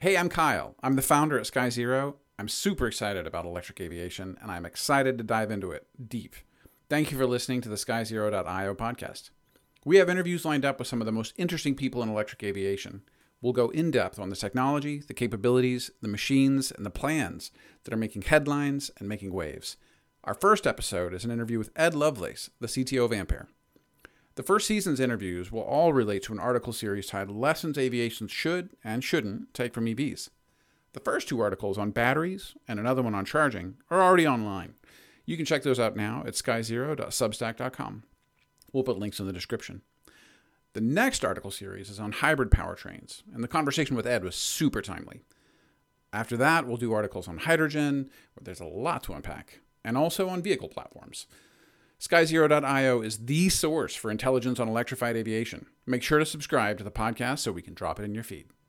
Hey, I'm Kyle. I'm the founder at SkyZero. I'm super excited about electric aviation, and I'm excited to dive into it deep. Thank you for listening to the SkyZero.io podcast. We have interviews lined up with some of the most interesting people in electric aviation. We'll go in depth on the technology, the capabilities, the machines, and the plans that are making headlines and making waves. Our first episode is an interview with Ed Lovelace, the CTO of Ampere. The first season's interviews will all relate to an article series titled Lessons Aviation Should and Shouldn't Take from EVs. The first two articles on batteries and another one on charging are already online. You can check those out now at skyzero.substack.com. We'll put links in the description. The next article series is on hybrid powertrains, and the conversation with Ed was super timely. After that, we'll do articles on hydrogen, where there's a lot to unpack, and also on vehicle platforms. SkyZero.io is the source for intelligence on electrified aviation. Make sure to subscribe to the podcast so we can drop it in your feed.